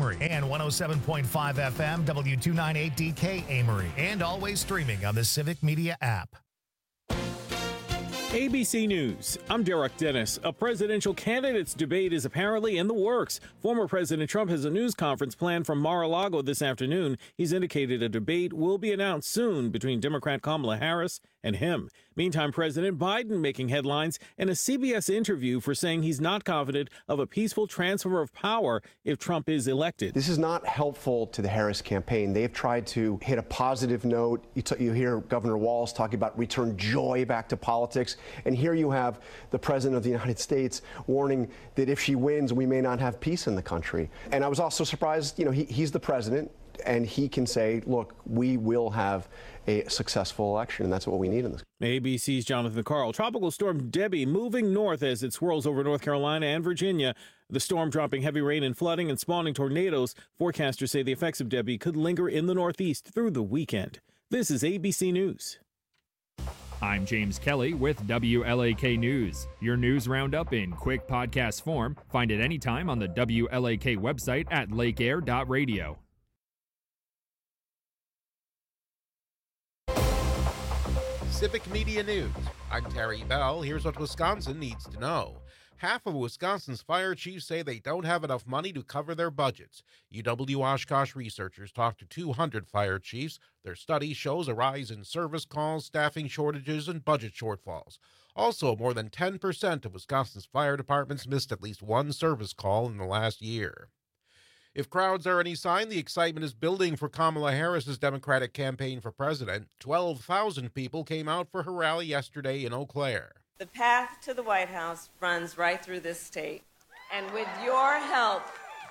Amory, and 107.5 FM W298DK Amory, and always streaming on the Civic Media app. ABC News. I'm Derek Dennis. A presidential candidates debate is apparently in the works. Former President Trump has a news conference planned from Mar-a-Lago this afternoon. He's indicated a debate will be announced soon between Democrat Kamala Harris and him. Meantime, President Biden making headlines in a CBS interview for saying he's not confident of a peaceful transfer of power if Trump is elected. This is not helpful to the Harris campaign. They've tried to hit a positive note. You hear Governor Walz talking about return joy back to politics. And here you have the President of the United States warning that if she wins, we may not have peace in the country. And I was also surprised, he's the president. And he can say, look, we will have a successful election, and that's what we need in this. ABC's Jonathan Carl. Tropical storm Debbie moving north as it swirls over North Carolina and Virginia. The storm dropping heavy rain and flooding and spawning tornadoes. Forecasters say the effects of Debbie could linger in the Northeast through the weekend. This is ABC News. I'm James Kelly with WLAK News. Your news roundup in quick podcast form. Find it anytime on the WLAK website at lakeair.radio. Civic Media News. I'm Terry Bell. Here's what Wisconsin needs to know. Half of Wisconsin's fire chiefs say they don't have enough money to cover their budgets. UW-Oshkosh researchers talked to 200 fire chiefs. Their study shows a rise in service calls, staffing shortages, and budget shortfalls. Also, more than 10% of Wisconsin's fire departments missed at least one service call in the last year. If crowds are any sign, the excitement is building for Kamala Harris's Democratic campaign for president. 12,000 people came out for her rally yesterday in Eau Claire. The path to the White House runs right through this state, and with your help,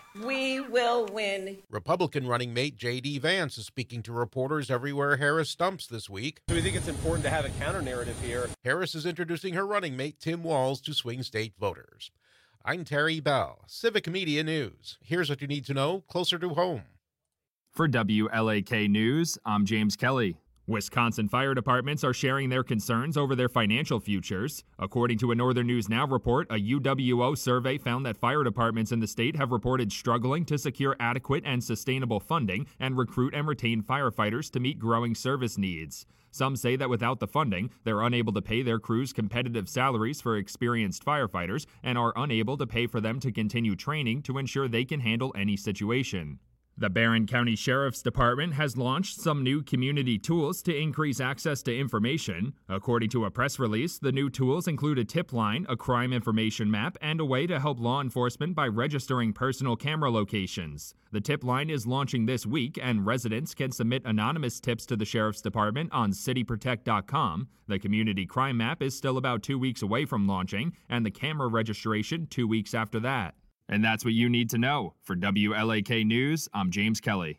we will win. Republican running mate J.D. Vance is speaking to reporters everywhere Harris stumps this week. So we think it's important to have a counter-narrative here. Harris is introducing her running mate Tim Walz to swing state voters. I'm Terry Bell, Civic Media News. Here's what you need to know closer to home. For WLAK News, I'm James Kelly. Wisconsin fire departments are sharing their concerns over their financial futures. According to a Northern News Now report, a UWO survey found that fire departments in the state have reported struggling to secure adequate and sustainable funding and recruit and retain firefighters to meet growing service needs. Some say that without the funding, they're unable to pay their crews competitive salaries for experienced firefighters and are unable to pay for them to continue training to ensure they can handle any situation. The Barron County Sheriff's Department has launched some new community tools to increase access to information. According to a press release, the new tools include a tip line, a crime information map, and a way to help law enforcement by registering personal camera locations. The tip line is launching this week, and residents can submit anonymous tips to the Sheriff's Department on cityprotect.com. The community crime map is still about 2 weeks away from launching, and the camera registration 2 weeks after that. And that's what you need to know. For WLAK News, I'm James Kelly.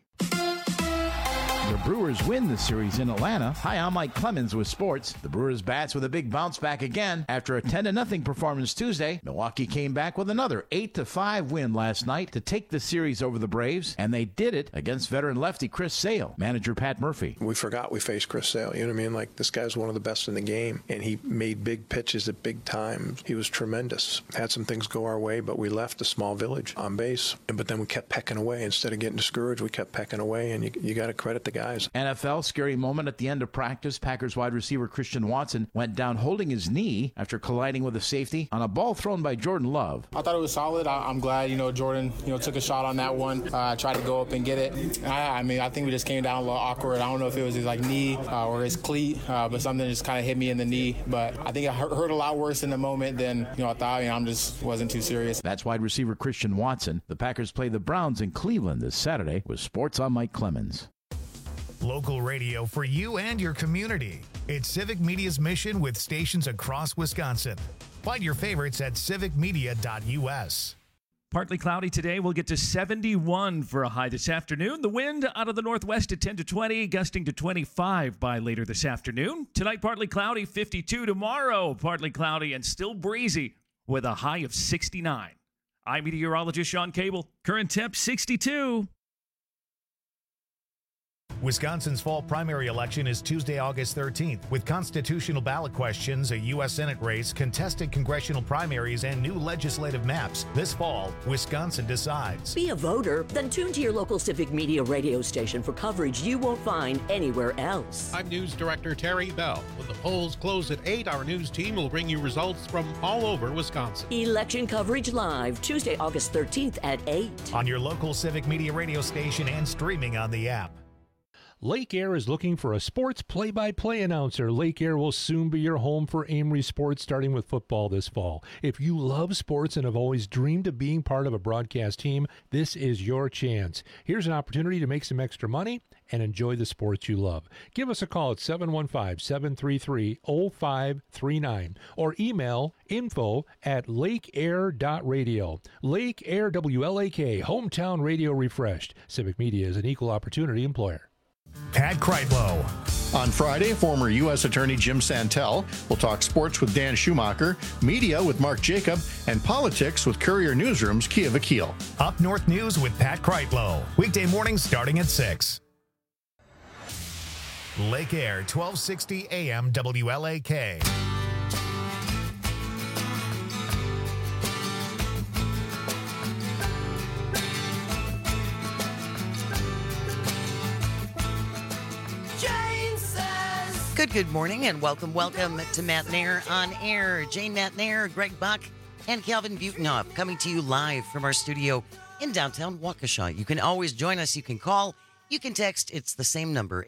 The Brewers win the series in Atlanta. Hi, I'm Mike Clemens with sports. The Brewers bats with a big bounce back again. After a 10-0 performance Tuesday, Milwaukee came back with another 8-5 win last night to take the series over the Braves, and they did it against veteran lefty Chris Sale. Manager Pat Murphy. We forgot we faced Chris Sale. You know what I mean? Like, this guy's one of the best in the game, and he made big pitches at big times. He was tremendous. Had some things go our way, but we left a small village on base. But then we kept pecking away. Instead of getting discouraged, we kept pecking away, and you got to credit the guys. NFL, scary moment at the end of practice. Packers wide receiver Christian Watson went down holding his knee after colliding with a safety on a ball thrown by Jordan Love. I thought it was solid. I'm glad, Jordan, took a shot on that one. Tried to go up and get it. I think we just came down a little awkward. I don't know if it was his knee or his cleat, but something just kind of hit me in the knee. But I think it hurt a lot worse in the moment than, I thought. I just wasn't too serious. That's wide receiver Christian Watson. The Packers play the Browns in Cleveland this Saturday. With sports, I'm Mike Clemens. Local radio for you and your community. It's Civic Media's mission with stations across Wisconsin. Find your favorites at civicmedia.us. Partly cloudy today. We'll get to 71 for a high this afternoon. The wind out of the northwest at 10 to 20, gusting to 25 by later this afternoon. Tonight, partly cloudy, 52. Tomorrow, partly cloudy and still breezy with a high of 69. I'm meteorologist Sean Cable. Current temp 62. Wisconsin's fall primary election is Tuesday, August 13th, with constitutional ballot questions, a U.S. Senate race, contested congressional primaries, and new legislative maps. This fall, Wisconsin decides. Be a voter? Then tune to your local Civic Media radio station for coverage you won't find anywhere else. I'm News Director Terry Bell. When the polls close at 8, our news team will bring you results from all over Wisconsin. Election coverage live, Tuesday, August 13th at 8. On your local Civic Media radio station and streaming on the app. Lake Air is looking for a sports play-by-play announcer. Lake Air will soon be your home for Amory Sports, starting with football this fall. If you love sports and have always dreamed of being part of a broadcast team, this is your chance. Here's an opportunity to make some extra money and enjoy the sports you love. Give us a call at 715-733-0539 or email info@lakeair.radio. Lake Air WLAK, hometown radio refreshed. Civic Media is an equal opportunity employer. Pat Kreitlow. On Friday, former U.S. Attorney Jim Santel will talk sports with Dan Schumacher, media with Mark Jacob, and politics with Courier Newsroom's Kia Vakil. Up North News with Pat Kreitlow. Weekday mornings starting at 6. Lake Air, 1260 AM WLAK. Good morning and welcome to Matt Nair on Air. Jane Matt Nair, Greg Buck, and Calvin Butenhoff coming to you live from our studio in downtown Waukesha. You can always join us. You can call. You can text. It's the same number,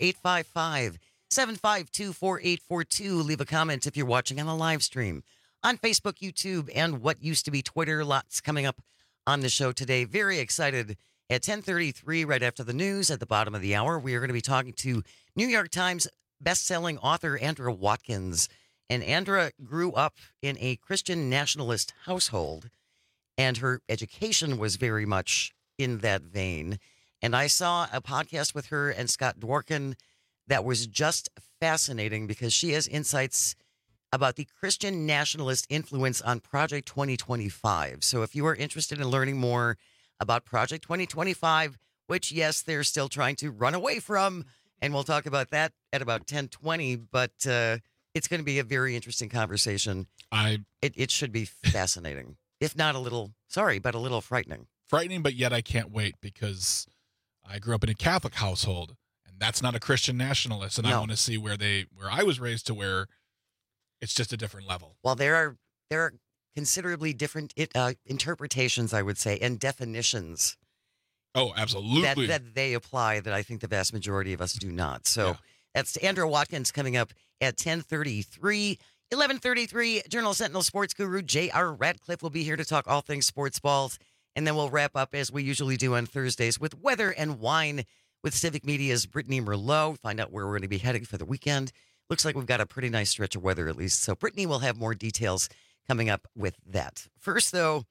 855-752-4842. Leave a comment if you're watching on a live stream on Facebook, YouTube, and what used to be Twitter. Lots coming up on the show today. Very excited. At 10:33, right after the news, at the bottom of the hour, we are going to be talking to New York Times best-selling author Andra Watkins. And Andra grew up in a Christian nationalist household, and her education was very much in that vein. And I saw a podcast with her and Scott Dworkin that was just fascinating because she has insights about the Christian nationalist influence on Project 2025. So if you are interested in learning more about Project 2025, which, yes, they're still trying to run away from, and we'll talk about that at about 10:20, but it's going to be a very interesting conversation. It should be fascinating, if not a little, but a little frightening. Frightening, but yet I can't wait because I grew up in a Catholic household, and that's not a Christian nationalist, and I want to see where I was raised to where it's just a different level. Well, there are considerably different interpretations, I would say, and definitions. Oh, absolutely. That they apply that I think the vast majority of us do not. So that's Andra Watkins coming up at 10:33. 11:33, Journal Sentinel sports guru J.R. Radcliffe will be here to talk all things sports balls. And then we'll wrap up, as we usually do on Thursdays, with weather and wine with Civic Media's Brittany Merlot. Find out where we're going to be heading for the weekend. Looks like we've got a pretty nice stretch of weather, at least. So Brittany will have more details coming up with that. First, though,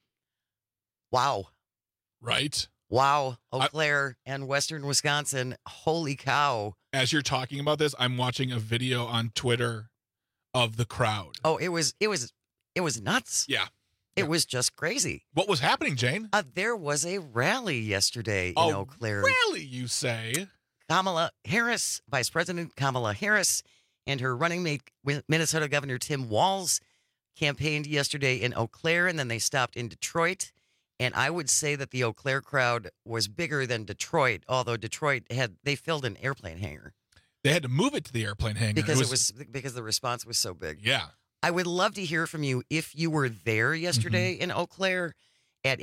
wow. Right. Wow, Eau Claire and Western Wisconsin. Holy cow. As you're talking about this, I'm watching a video on Twitter of the crowd. Oh, it was nuts. Yeah. It was just crazy. What was happening, Jane? There was a rally yesterday in Eau Claire. Rally, you say? Kamala Harris, Vice President Kamala Harris, and her running mate, Minnesota Governor Tim Walz, campaigned yesterday in Eau Claire, and then they stopped in Detroit. And I would say that the Eau Claire crowd was bigger than Detroit, although Detroit they filled an airplane hangar. They had to move it to the airplane hangar because the response was so big. Yeah. I would love to hear from you if you were there yesterday in Eau Claire at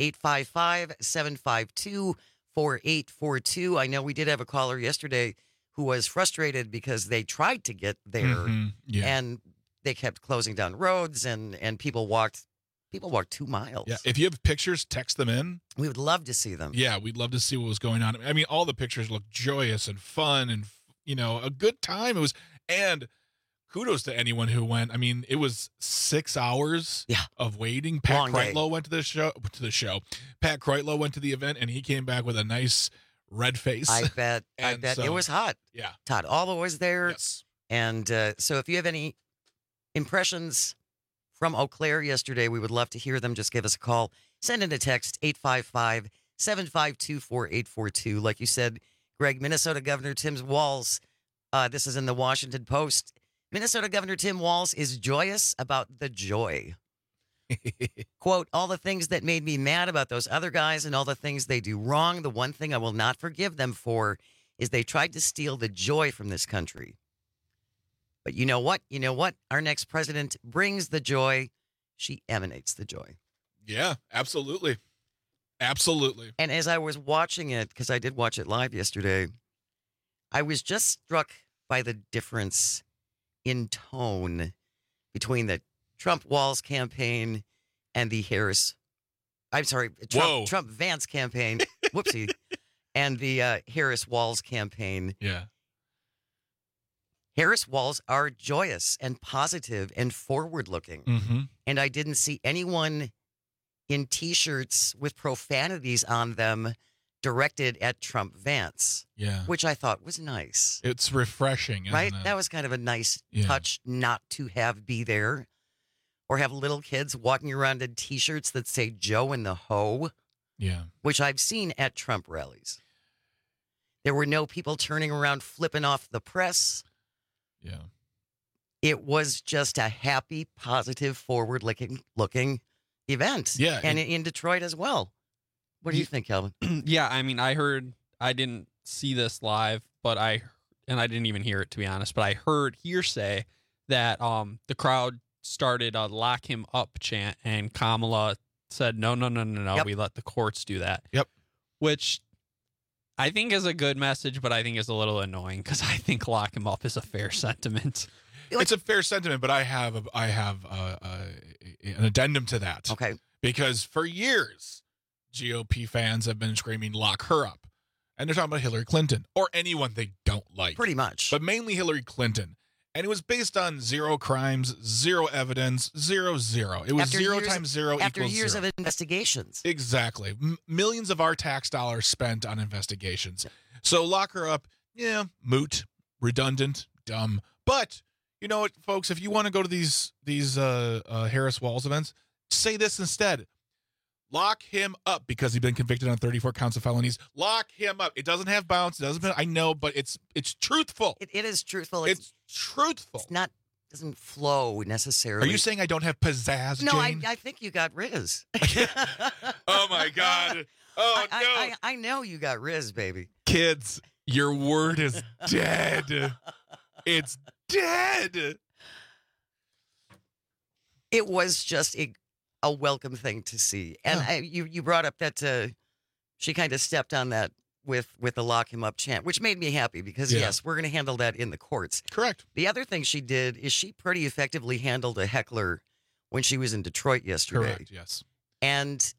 855-752-4842. I know we did have a caller yesterday who was frustrated because they tried to get there and they kept closing down roads and people walked 2 miles. Yeah, if you have pictures, text them in. We would love to see them. Yeah, we'd love to see what was going on. I mean, all the pictures look joyous and fun and, a good time. It was, and kudos to anyone who went. I mean, it was 6 hours of waiting. Pat Kreitlow went to the show. Pat Kreitlow went to the event, and he came back with a nice red face. I bet it was hot. Yeah. Todd Alva was there. Yes. And so if you have any impressions from Eau Claire yesterday, we would love to hear them. Just give us a call. Send in a text, 855-752-4842. Like you said, Greg, Minnesota Governor Tim Walz, this is in the Washington Post. Minnesota Governor Tim Walz is joyous about the joy. Quote, all the things that made me mad about those other guys and all the things they do wrong, the one thing I will not forgive them for is they tried to steal the joy from this country. But you know what? You know what? Our next president brings the joy. She emanates the joy. Yeah, absolutely. Absolutely. And as I was watching it, because I did watch it live yesterday, I was just struck by the difference in tone between the Trump-Walz campaign and the Trump-Vance campaign, whoopsie, and the Harris-Walz campaign. Yeah. Harris-Walz are joyous and positive and forward-looking. Mm-hmm. And I didn't see anyone in T-shirts with profanities on them directed at Trump-Vance. Yeah. Which I thought was nice. It's refreshing, isn't right? it? That was kind of a nice touch not to have be there. Or have little kids walking around in T-shirts that say Joe and the Ho. Yeah. Which I've seen at Trump rallies. There were no people turning around flipping off the press. Yeah. It was just a happy, positive, forward-looking event. Yeah. And in Detroit as well. What do you think, Calvin? Yeah, I mean, I didn't see this live, but I didn't even hear it, to be honest, but I heard hearsay that the crowd started a lock him up chant, and Kamala said, no, Yep. we let the courts do that. Yep. Which I think is a good message, but I think is a little annoying because I think lock him up is a fair sentiment. It's a fair sentiment, but I have an addendum to that. Okay. Because for years, GOP fans have been screaming, lock her up. And they're talking about Hillary Clinton or anyone they don't like. Pretty much. But mainly Hillary Clinton. And it was based on 0 crimes, 0 evidence, 0, 0. It was After 0 years- times 0 After equals years 0. of investigations. Exactly. Millions of our tax dollars spent on investigations. So lock her up, yeah, moot, redundant, dumb. But you know what, folks, if you want to go to these Harris-Walz events, say this instead. Lock him up because he's been convicted on 34 counts of felonies. Lock him up. It doesn't have bounce. It doesn't. I know, but it's truthful. It is truthful. It's truthful. It's not. Doesn't flow necessarily. Are you saying I don't have pizzazz, No, Jane? I think you got Riz. Oh my God. Oh no. I know you got Riz, baby. Kids, your word is dead. It's dead. It was just a welcome thing to see. And you brought up that she kind of stepped on that with the lock him up chant, which made me happy because, yes, we're going to handle that in the courts. Correct. The other thing she did is she pretty effectively handled a heckler when she was in Detroit yesterday. Correct, yes. And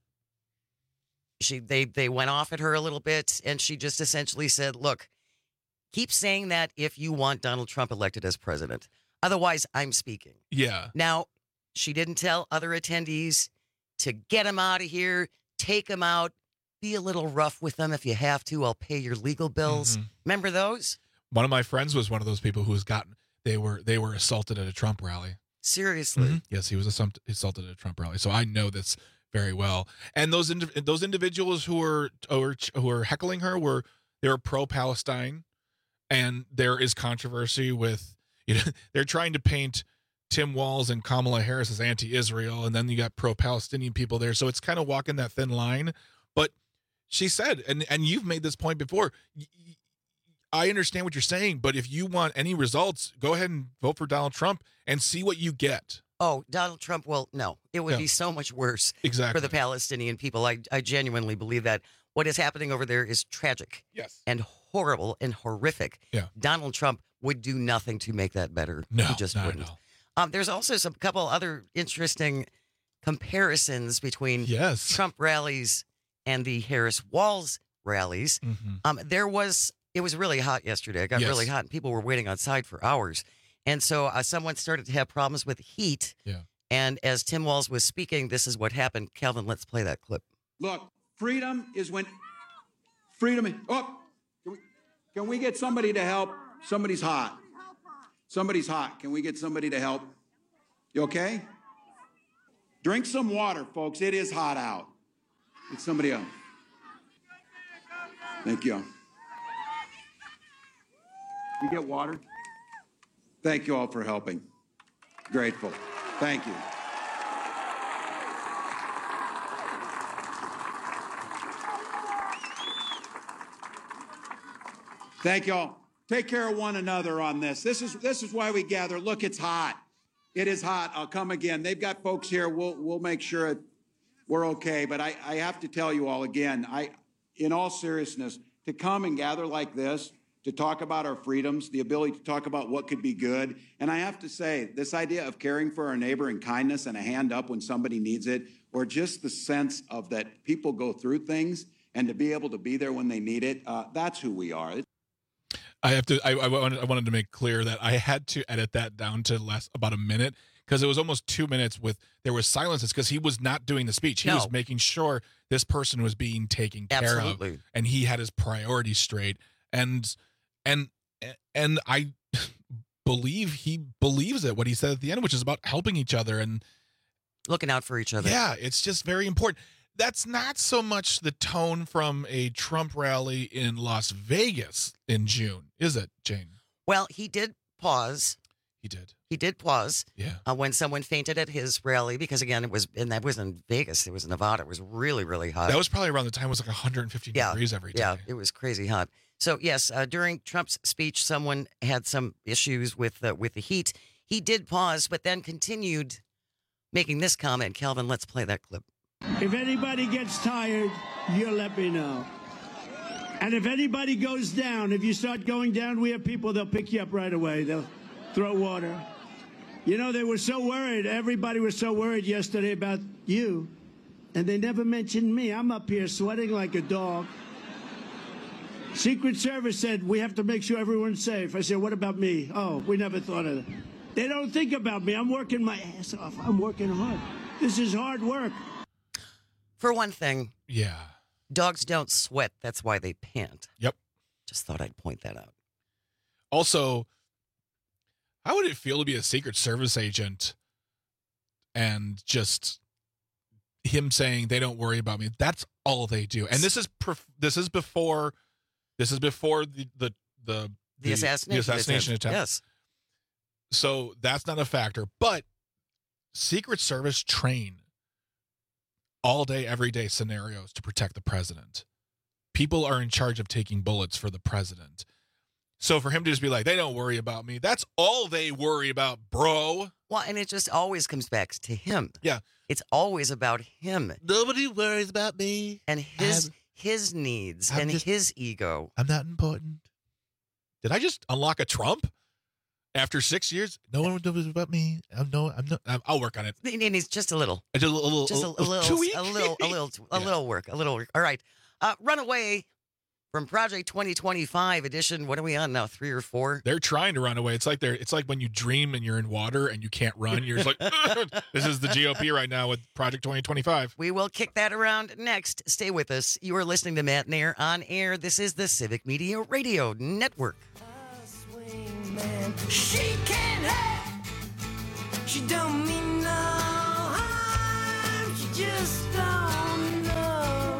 they went off at her a little bit, and she just essentially said, look, keep saying that if you want Donald Trump elected as president. Otherwise, I'm speaking. Yeah. Now, she didn't tell other attendees to get him out of here, take him out, be a little rough with them if you have to. I'll pay your legal bills. Mm-hmm. Remember those? One of my friends was one of those people who's gotten they were assaulted at a Trump rally. Seriously? Mm-hmm. Yes, he was assaulted at a Trump rally. So I know this very well. And those individuals who were heckling her were pro-Palestine, and there is controversy with they're trying to paint Tim Walz and Kamala Harris as anti-Israel, and then you got pro-Palestinian people there. So it's kind of walking that thin line. But she said, and you've made this point before, I understand what you're saying, but if you want any results, go ahead and vote for Donald Trump and see what you get. Oh, Donald Trump, well, no. It would be so much worse exactly for the Palestinian people. I genuinely believe that. What is happening over there is tragic. Yes. And horrible and horrific. Yeah. Donald Trump would do nothing to make that better. No, he just wouldn't. There's also a couple other interesting comparisons between Trump rallies and the Harris-Walz rallies. Mm-hmm. It was really hot yesterday. It got really hot, and people were waiting outside for hours. And so someone started to have problems with heat. Yeah. And as Tim Walz was speaking, this is what happened. Calvin, let's play that clip. Look, freedom is when can we get somebody to help? Somebody's hot. Somebody's hot. Can we get somebody to help? You okay? Drink some water, folks. It is hot out. Get somebody else. Thank you. You get water? Thank you all for helping. Grateful. Thank you. Thank you all. Take care of one another on this. This is why we gather. Look, it's hot. It is hot. I'll come again. They've got folks here. We'll make sure we're okay. But I have to tell you all again, in all seriousness, to come and gather like this, to talk about our freedoms, the ability to talk about what could be good. And I have to say, this idea of caring for our neighbor and kindness and a hand up when somebody needs it, or just the sense of that people go through things and to be able to be there when they need it, that's who we are. I wanted to make clear that I had to edit that down to about a minute because it was almost 2 minutes there was silences because he was not doing the speech. He was making sure this person was being taken care of, and he had his priorities straight. And I believe he believes it, what he said at the end, which is about helping each other and looking out for each other. Yeah, it's just very important. That's not so much the tone from a Trump rally in Las Vegas in June, is it, Jane? Well, he did pause. He did. He did pause. Yeah. When someone fainted at his rally, because again, that was in Vegas. It was Nevada. It was really, really hot. That was probably around the time it was like 150 degrees every day. Yeah, it was crazy hot. So yes, during Trump's speech, someone had some issues with the heat. He did pause, but then continued making this comment. Calvin, let's play that clip. If anybody gets tired, you'll let me know. And if anybody goes down, if you start going down, we have people, they'll pick you up right away. They'll throw water. You know, they were so worried. Everybody was so worried yesterday about you. And they never mentioned me. I'm up here sweating like a dog. Secret Service said, we have to make sure everyone's safe. I said, what about me? Oh, we never thought of that. They don't think about me. I'm working my ass off. I'm working hard. This is hard work. For one thing, yeah, dogs don't sweat. That's why they pant. Yep. Just thought I'd point that out. Also, how would it feel to be a Secret Service agent and just him saying they don't worry about me? That's all they do. And this is before the assassination attempt. Yes. So that's not a factor. But Secret Service train all day, every day scenarios to protect the president. People are in charge of taking bullets for the president. So for him to just be like, they don't worry about me, that's all they worry about, bro. Well, and it just always comes back to him. Yeah. It's always about him. Nobody worries about me. And his needs and his ego. I'm not important. Did I just unlock a Trump? After 6 years, no one knows about me. I'll work on it. And he's just a little. A little work. All right. Runaway from Project 2025 edition. What are we on now? 3 or 4? They're trying to run away. It's like when you dream and you're in water and you can't run. You're just like, this is the GOP right now with Project 2025. We will kick that around next. Stay with us. You are listening to Matt Nair on air. This is the Civic Media Radio Network. She can't help. She don't mean no harm. She just don't know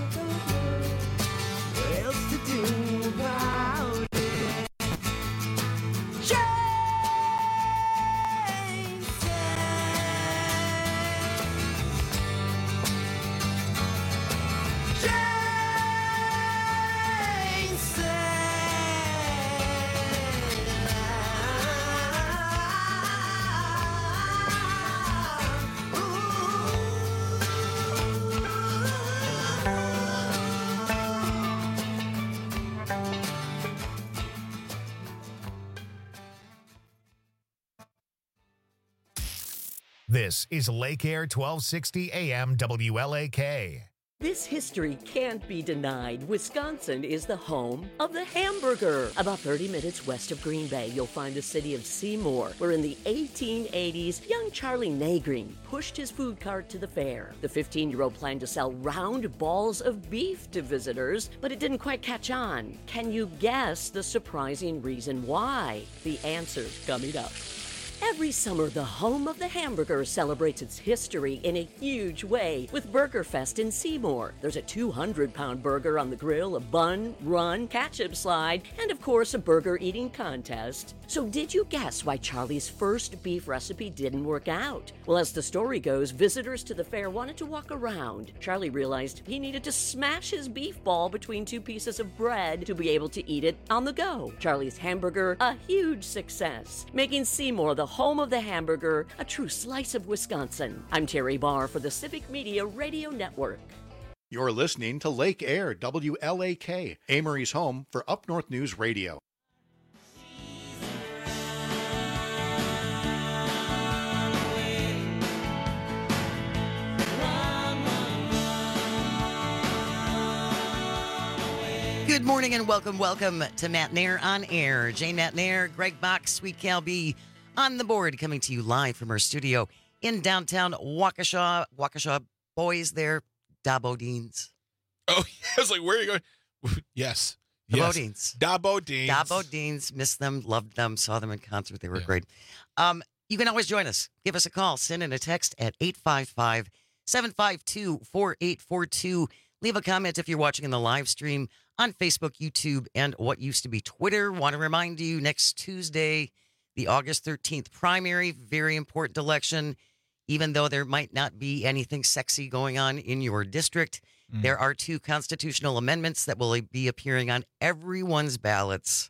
what else to do about it. Jane said. This is Lake Air 1260 AM WLAK. This history can't be denied. Wisconsin is the home of the hamburger. About 30 minutes west of Green Bay, you'll find the city of Seymour, where in the 1880s, young Charlie Nagreen pushed his food cart to the fair. The 15-year-old planned to sell round balls of beef to visitors, but it didn't quite catch on. Can you guess the surprising reason why? The answer's coming up. Every summer, the home of the hamburger celebrates its history in a huge way with Burger Fest in Seymour. There's a 200-pound burger on the grill, a bun, run, ketchup slide, and of course a burger eating contest. So did you guess why Charlie's first beef recipe didn't work out? Well, as the story goes, visitors to the fair wanted to walk around. Charlie realized he needed to smash his beef ball between two pieces of bread to be able to eat it on the go. Charlie's hamburger, a huge success, making Seymour the home of the hamburger, a true slice of Wisconsin. I'm Terry Barr for the Civic Media Radio Network. You're listening to Lake Air, WLAK, Amory's home for Up North News Radio. Good morning and welcome to Matt Nair on Air. Jane Matt Nair, Greg Bach, Sweet Cal B on the board, coming to you live from our studio in downtown Waukesha. Waukesha boys there, Da Bodines. Oh, I was like, where are you going? Yes. The Bodines. Da Bodines. Da Bodines. Missed them, loved them, saw them in concert. They were great. You can always join us. Give us a call. Send in a text at 855-752-4842. Leave a comment if you're watching in the live stream on Facebook, YouTube, and what used to be Twitter. Want to remind you, next Tuesday, the August 13th primary, very important election. Even though there might not be anything sexy going on in your district, there are 2 constitutional amendments that will be appearing on everyone's ballots.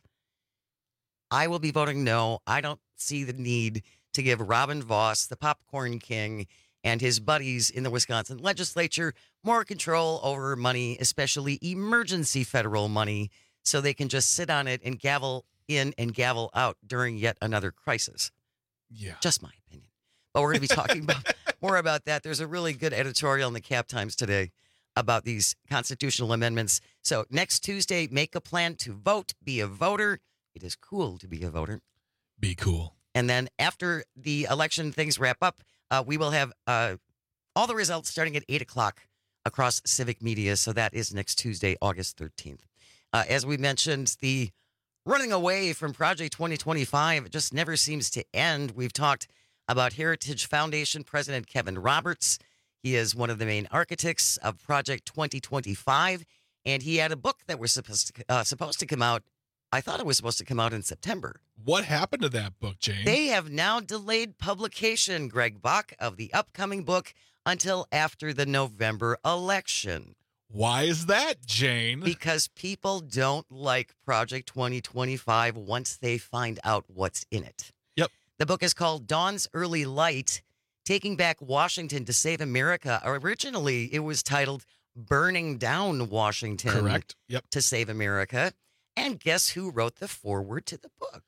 I will be voting no. I don't see the need to give Robin Vos, the popcorn king, and his buddies in the Wisconsin legislature more control over money, especially emergency federal money, so they can just sit on it and gavel in and gavel out during yet another crisis. Yeah. Just my opinion. But we're going to be talking more about that. There's a really good editorial in the Cap Times today about these constitutional amendments. So next Tuesday, make a plan to vote, be a voter. It is cool to be a voter. Be cool. And then after the election things wrap up, we will have all the results starting at 8 o'clock across Civic Media. So that is next Tuesday, August 13th. As we mentioned, the running away from Project 2025 just never seems to end. We've talked about Heritage Foundation President Kevin Roberts. He is one of the main architects of Project 2025, and he had a book that was supposed to come out. I thought it was supposed to come out in September. What happened to that book, Jane? They have now delayed publication, Greg Bach, of the upcoming book until after the November election. Why is that, Jane? Because people don't like Project 2025 once they find out what's in it. Yep. The book is called Dawn's Early Light, Taking Back Washington to Save America. Originally, it was titled Burning Down Washington. Correct. Yep. To Save America. And guess who wrote the foreword to the book?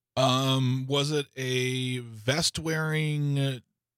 Was it a vest-wearing,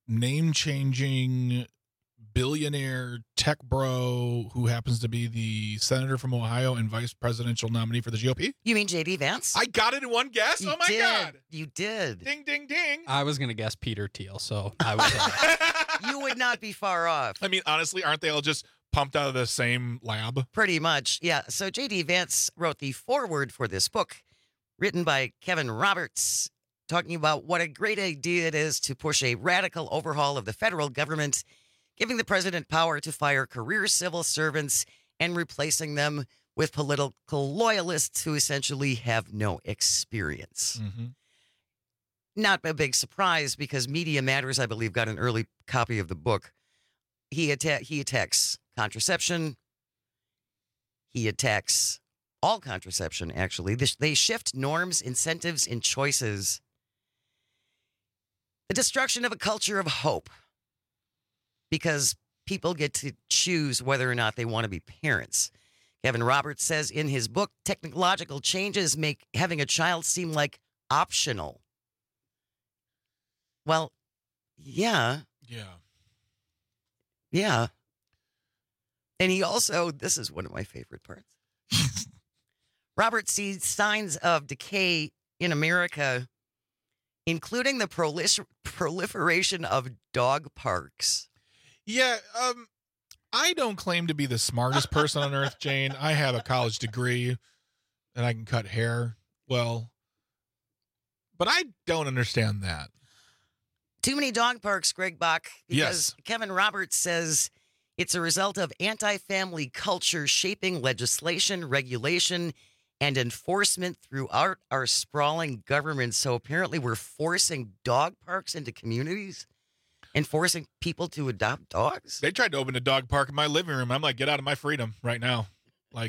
name-changing billionaire tech bro who happens to be the senator from Ohio and vice presidential nominee for the GOP? You mean J.D. Vance? I got it in one guess? You oh, my did. God. You did. Ding, ding, ding. I was going to guess Peter Thiel, so I was You would not be far off. I mean, honestly, aren't they all just pumped out of the same lab? Pretty much, yeah. So J.D. Vance wrote the foreword for this book, written by Kevin Roberts, talking about what a great idea it is to push a radical overhaul of the federal government, giving the president power to fire career civil servants and replacing them with political loyalists who essentially have no experience. Mm-hmm. Not a big surprise because Media Matters, I believe, got an early copy of the book. He attacks contraception. He attacks all contraception, actually. They shift norms, incentives, and choices. The destruction of a culture of hope. Because people get to choose whether or not they want to be parents. Kevin Roberts says in his book, technological changes make having a child seem like optional. Well, yeah. Yeah. And he also, this is one of my favorite parts. Roberts sees signs of decay in America, including the proliferation of dog parks. Yeah, I don't claim to be the smartest person on earth, Jane. I have a college degree and I can cut hair well, but I don't understand that. Too many dog parks, Greg Bach, because Yes. Kevin Roberts says it's a result of anti-family culture shaping legislation, regulation, and enforcement throughout our sprawling government. So apparently we're forcing dog parks into communities and forcing people to adopt dogs. They tried to open a dog park in my living room. I'm like, get out of my freedom right now. Like,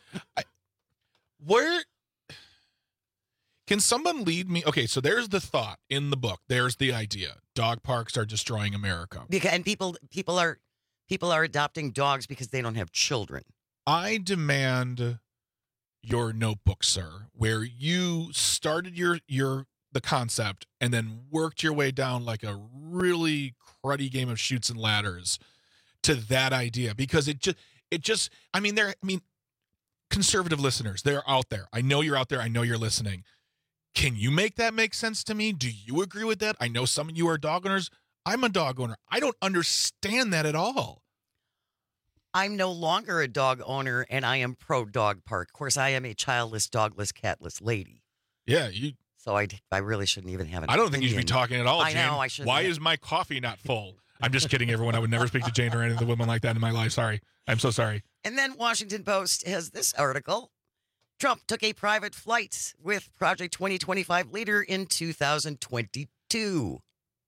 where can someone lead me? Okay, so there's the thought in the book. There's the idea. Dog parks are destroying America. And people are adopting dogs because they don't have children. I demand your notebook, sir, where you started the concept and then worked your way down like a really cruddy game of chutes and ladders to that idea, because it just conservative listeners, they're out there. I know you're out there. I know you're listening. Can you make that make sense to me? Do you agree with that? I know some of you are dog owners. I'm a dog owner. I don't understand that at all. I'm no longer a dog owner, and I am pro dog park. Of course, I am a childless, dogless, catless lady. Yeah, So I really shouldn't even have an I don't think you should be talking at all, Jane. I know, I shouldn't. Why is my coffee not full? I'm just kidding, everyone. I would never speak to Jane or any of the women like that in my life. Sorry. I'm so sorry. And then Washington Post has this article. Trump took a private flight with Project 2025 leader in 2022.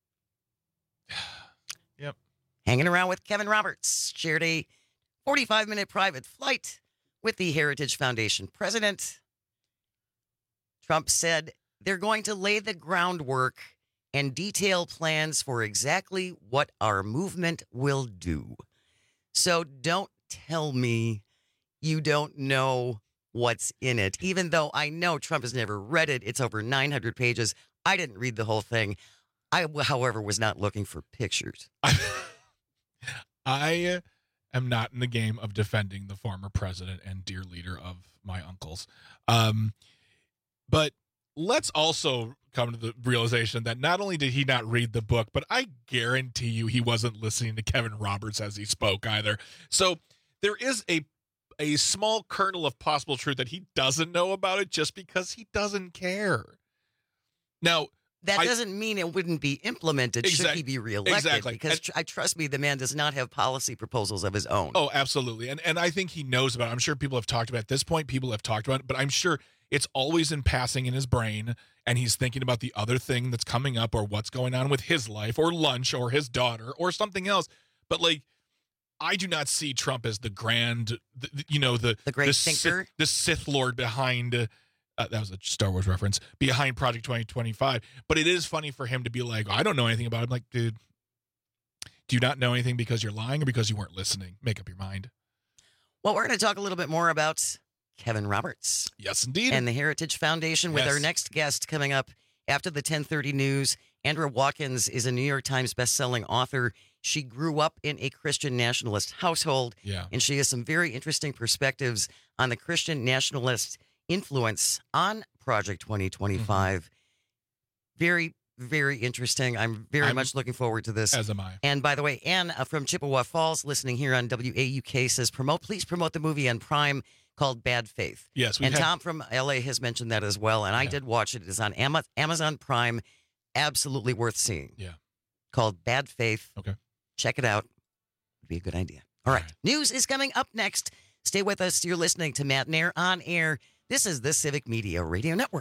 Yep. Hanging around with Kevin Roberts, shared a 45-minute private flight with the Heritage Foundation president. Trump said they're going to lay the groundwork and detail plans for exactly what our movement will do. So don't tell me you don't know what's in it, even though I know Trump has never read it. It's over 900 pages. I didn't read the whole thing. I, however, was not looking for pictures. I am not in the game of defending the former president and dear leader of my uncles. But let's also come to the realization that not only did he not read the book, but I guarantee you he wasn't listening to Kevin Roberts as he spoke either. So there is a small kernel of possible truth that he doesn't know about it just because he doesn't care. Now, that doesn't mean it wouldn't be implemented should he be reelected. Exactly. Because I trust me, the man does not have policy proposals of his own. Oh, absolutely. And I think he knows about it. I'm sure people have talked about it. At this point, people have talked about it, but I'm sure it's always in passing in his brain, and he's thinking about the other thing that's coming up or what's going on with his life or lunch or his daughter or something else. But like, I do not see Trump as the grand, the great thinker, the Sith Lord behind. That was a Star Wars reference, behind Project 2025. But it is funny for him to be like, I don't know anything about it. I'm like, dude, do you not know anything because you're lying or because you weren't listening? Make up your mind. Well, we're going to talk a little bit more about Kevin Roberts. Yes, indeed. And the Heritage Foundation with our next guest coming up after the 10:30 news. Andrea Watkins is a New York Times bestselling author. She grew up in a Christian nationalist household, and she has some very interesting perspectives on the Christian nationalist influence on Project 2025. Mm-hmm. Very, very interesting. I'm very much looking forward to this. As am I. And by the way, Ann from Chippewa Falls, listening here on WAUK, says, please promote the movie on Prime called Bad Faith. Yes. And Tom from LA has mentioned that as well. And I did watch it. It is on Amazon Prime. Absolutely worth seeing. Yeah. Called Bad Faith. Okay. Check it out. Would be a good idea. All right. News is coming up next. Stay with us. You're listening to Matt Nair on air. This is the Civic Media Radio Network.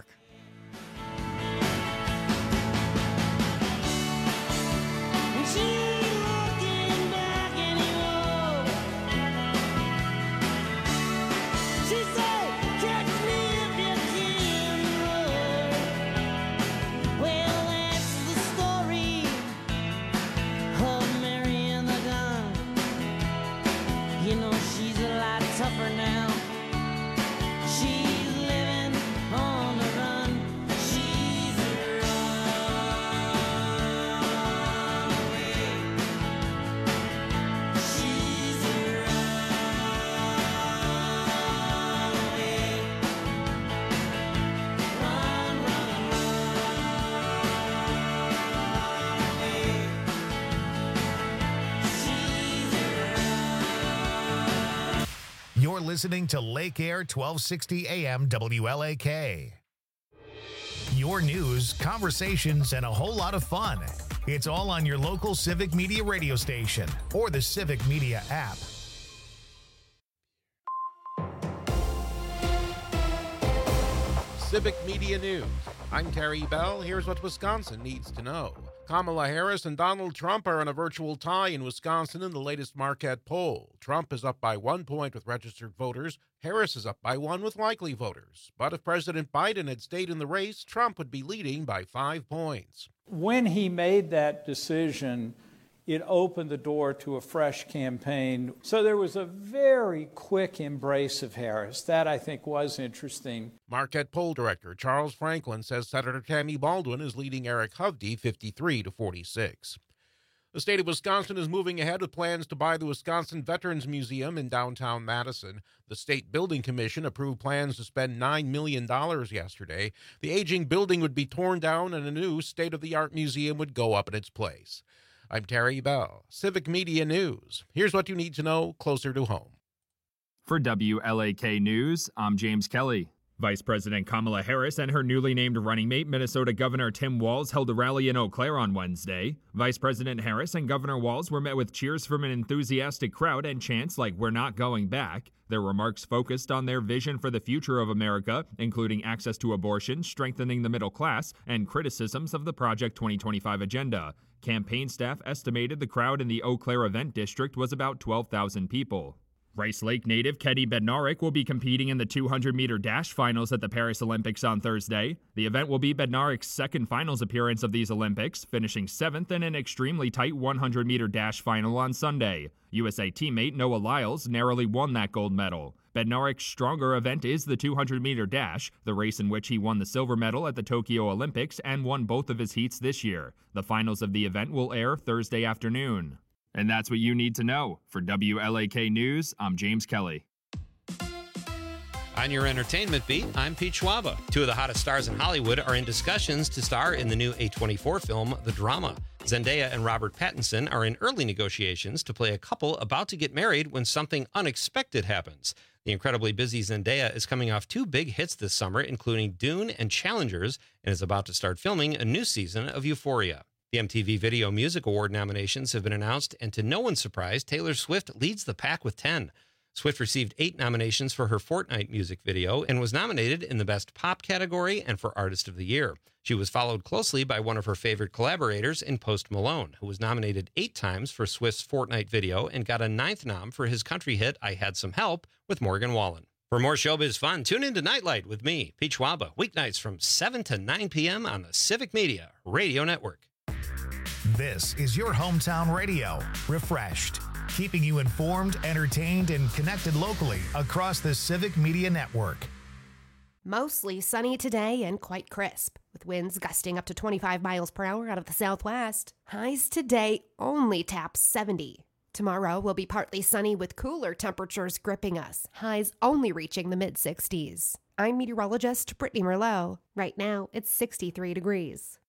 You're listening to Lake Air 1260 AM WLAK. Your news, conversations, and a whole lot of fun. It's all on your local Civic Media radio station or the Civic Media app. Civic Media News. I'm Terry Bell. Here's what Wisconsin needs to know. Kamala Harris and Donald Trump are in a virtual tie in Wisconsin in the latest Marquette poll. Trump is up by 1 point with registered voters. Harris is up by 1 with likely voters. But if President Biden had stayed in the race, Trump would be leading by 5 points. When he made that decision, it opened the door to a fresh campaign. So there was a very quick embrace of Harris. That, I think, was interesting. Marquette poll director Charles Franklin says Senator Tammy Baldwin is leading Eric Hovde 53-46. The state of Wisconsin is moving ahead with plans to buy the Wisconsin Veterans Museum in downtown Madison. The State Building Commission approved plans to spend $9 million yesterday. The aging building would be torn down and a new state-of-the-art museum would go up in its place. I'm Terry Bell, Civic Media News. Here's what you need to know closer to home. For WLAK News, I'm James Kelly. Vice President Kamala Harris and her newly named running mate, Minnesota Governor Tim Walz, held a rally in Eau Claire on Wednesday. Vice President Harris and Governor Walz were met with cheers from an enthusiastic crowd and chants like "We're not going back." Their remarks focused on their vision for the future of America, including access to abortion, strengthening the middle class, and criticisms of the Project 2025 agenda. Campaign staff estimated the crowd in the Eau Claire event district was about 12,000 people. Rice Lake native Kenny Bednarik will be competing in the 200-meter dash finals at the Paris Olympics on Thursday. The event will be Bednarik's second finals appearance of these Olympics, finishing 7th in an extremely tight 100-meter dash final on Sunday. USA teammate Noah Lyles narrowly won that gold medal. Bednarik's stronger event is the 200-meter dash, the race in which he won the silver medal at the Tokyo Olympics and won both of his heats this year. The finals of the event will air Thursday afternoon. And that's what you need to know. For WLAK News, I'm James Kelly. On your entertainment beat, I'm Pete Schwaba. Two of the hottest stars in Hollywood are in discussions to star in the new A24 film, The Drama. Zendaya and Robert Pattinson are in early negotiations to play a couple about to get married when something unexpected happens. The incredibly busy Zendaya is coming off 2 big hits this summer, including Dune and Challengers, and is about to start filming a new season of Euphoria. The MTV Video Music Award nominations have been announced, and to no one's surprise, Taylor Swift leads the pack with 10. Swift received 8 nominations for her Fortnite music video and was nominated in the Best Pop category and for Artist of the Year. She was followed closely by one of her favorite collaborators in Post Malone, who was nominated 8 times for Swift's Fortnite video and got a 9th nom for his country hit I Had Some Help with Morgan Wallen. For more showbiz fun, tune in to Nightlight with me, Pete Schwaba, weeknights from 7 to 9 p.m. on the Civic Media Radio Network. This is your hometown radio, refreshed, keeping you informed, entertained, and connected locally across the Civic Media Network. Mostly sunny today and quite crisp, with winds gusting up to 25 miles per hour out of the southwest. Highs today only tap 70. Tomorrow will be partly sunny with cooler temperatures gripping us, highs only reaching the mid-60s. I'm meteorologist Brittany Merlot. Right now, it's 63 degrees.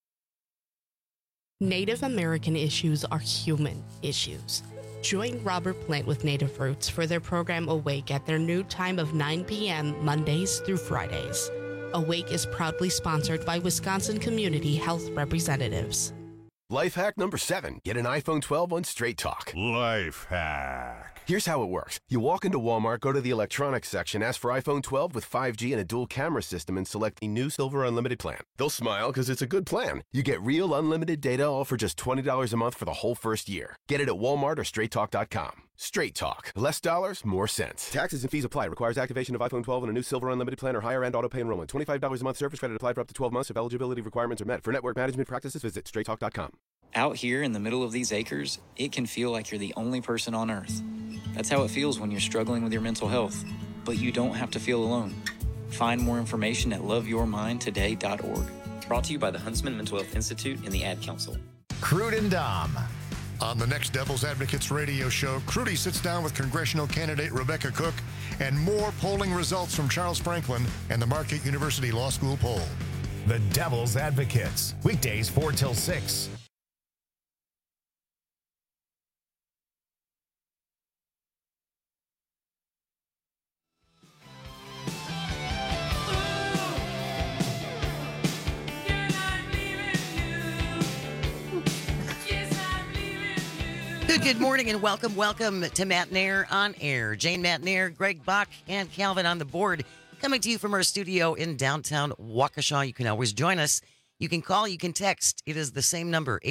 Native American issues are human issues. Join Robert Plant with Native Roots for their program Awake at their new time of 9 p.m. Mondays through Fridays. Awake is proudly sponsored by Wisconsin Community Health Representatives. Life hack number 7. Get an iPhone 12 on Straight Talk. Life hack. Here's how it works. You walk into Walmart, go to the electronics section, ask for iPhone 12 with 5G and a dual camera system, and select the new Silver Unlimited plan. They'll smile because it's a good plan. You get real unlimited data all for just $20 a month for the whole first year. Get it at Walmart or StraightTalk.com. Straight Talk. Less dollars, more sense. Taxes and fees apply. Requires activation of iPhone 12 and a new Silver Unlimited plan or higher end auto pay enrollment. $25 a month service credit applied for up to 12 months if eligibility requirements are met. For network management practices, visit StraightTalk.com. Out here in the middle of these acres, it can feel like you're the only person on Earth. That's how it feels when you're struggling with your mental health. But you don't have to feel alone. Find more information at loveyourmindtoday.org. Brought to you by the Huntsman Mental Health Institute and the Ad Council. Crude and Dom. On the next Devil's Advocates radio show, Crudy sits down with congressional candidate Rebecca Cook and more polling results from Charles Franklin and the Marquette University Law School poll. The Devil's Advocates, weekdays 4 till 6. Good morning and welcome to Matt Nair on Air. Jane Matt Nair, Greg Bach, and Calvin on the board. Coming to you from our studio in downtown Waukesha. You can always join us. You can call, you can text. It is the same number,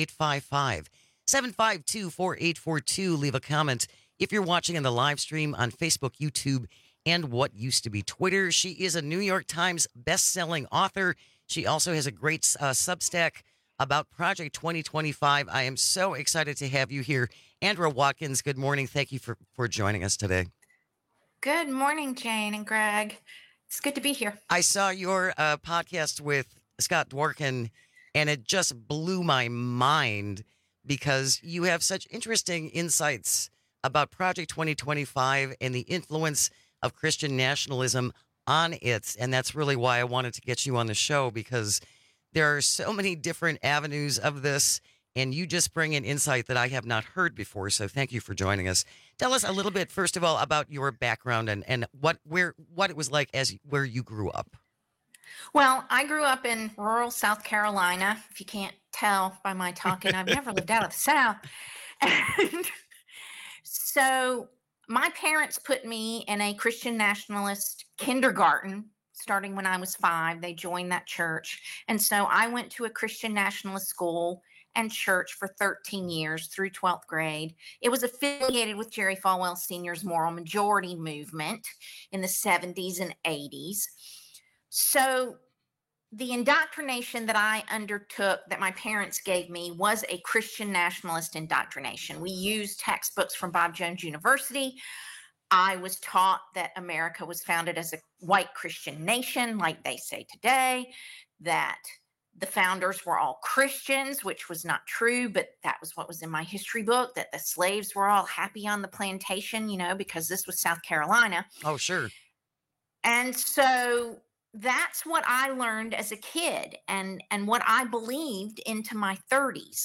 855-752-4842. Leave a comment if you're watching in the live stream on Facebook, YouTube, and what used to be Twitter. She is a New York Times best-selling author. She also has a great Substack about Project 2025. I am so excited to have you here. Andra Watkins, good morning. Thank you for joining us today. Good morning, Jane and Greg. It's good to be here. I saw your podcast with Scott Dworkin, and it just blew my mind because you have such interesting insights about Project 2025 and the influence of Christian nationalism on it. And that's really why I wanted to get you on the show, because there are so many different avenues of this, and you just bring an insight that I have not heard before. So thank you for joining us. Tell us a little bit, first of all, about your background and what it was like where you grew up. Well, I grew up in rural South Carolina. If you can't tell by my talking, I've never lived out of the South. And so my parents put me in a Christian nationalist kindergarten starting when I was 5. They joined that church. And so I went to a Christian nationalist school and church for 13 years through 12th grade. It was affiliated with Jerry Falwell Sr.'s moral majority movement in the 70s and 80s. So the indoctrination that I undertook, that my parents gave me, was a Christian nationalist indoctrination. We used textbooks from Bob Jones University. I was taught that America was founded as a white Christian nation, like they say today, that the founders were all Christians, which was not true, but that was what was in my history book, that the slaves were all happy on the plantation, because this was South Carolina. Oh, sure. And so that's what I learned as a kid and what I believed into my 30s.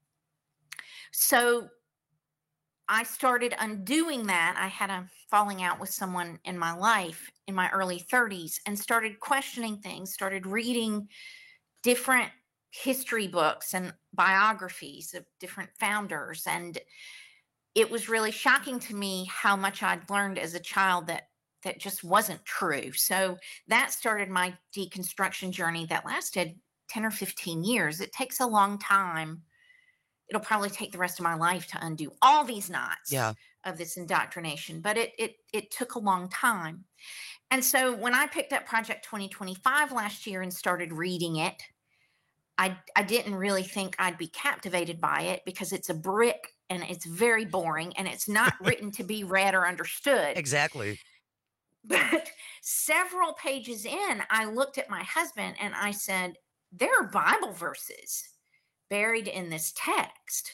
So I started undoing that. I had a falling out with someone in my life in my early 30s and started questioning things, started reading different history books and biographies of different founders. And it was really shocking to me how much I'd learned as a child that just wasn't true. So that started my deconstruction journey that lasted 10 or 15 years. It takes a long time. It'll probably take the rest of my life to undo all these knots of this indoctrination, but it took a long time. And so when I picked up Project 2025 last year and started reading it, I didn't really think I'd be captivated by it because it's a brick and it's very boring and it's not written to be read or understood. Exactly. But several pages in, I looked at my husband and I said, there are Bible verses buried in this text.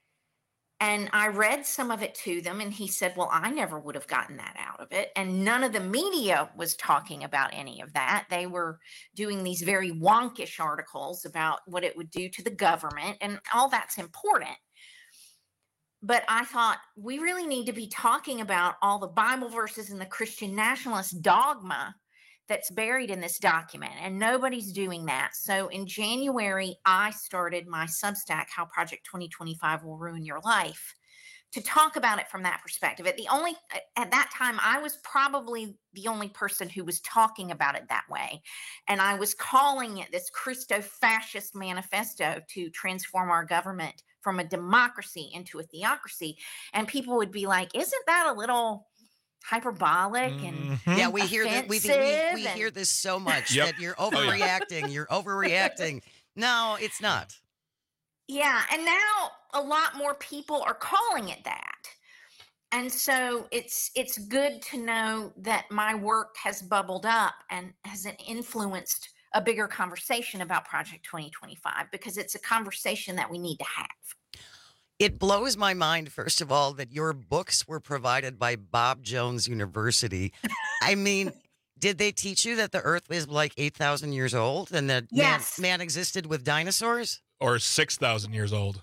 And I read some of it to them and he said, well, I never would have gotten that out of it. And none of the media was talking about any of that. They were doing these very wonkish articles about what it would do to the government, and all that's important. But I thought we really need to be talking about all the Bible verses and the Christian nationalist dogma that's buried in this document, and nobody's doing that. So in January, I started my Substack, How Project 2025 Will Ruin Your Life, to talk about it from that perspective. At that time, I was probably the only person who was talking about it that way. And I was calling it this Christo-fascist manifesto to transform our government from a democracy into a theocracy. And people would be like, isn't that a little hyperbolic and yeah, we hear that we hear this so much that you're overreacting. You're overreacting. No, it's not. Yeah, and now a lot more people are calling it that. And so it's good to know that my work has bubbled up and has influenced a bigger conversation about Project 2025, because it's a conversation that we need to have. It blows my mind, first of all, that your books were provided by Bob Jones University. I mean, did they teach you that the Earth is like 8,000 years old and that man existed with dinosaurs? Or 6,000 years old?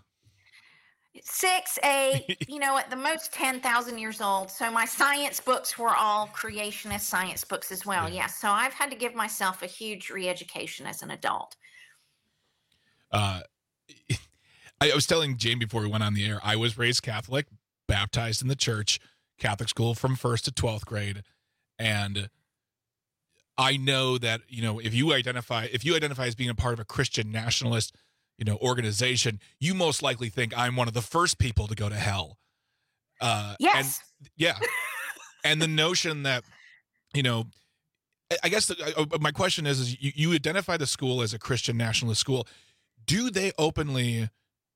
6, 8, at the most 10,000 years old. So my science books were all creationist science books as well. Yeah. So I've had to give myself a huge re-education as an adult. I was telling Jane before we went on the air, I was raised Catholic, baptized in the church, Catholic school from 1st to 12th grade. And I know that, if you identify as being a part of a Christian nationalist, organization, you most likely think I'm one of the first people to go to hell. Yes. And, yeah. And the notion that, I guess my question is you identify the school as a Christian nationalist school. Do they openly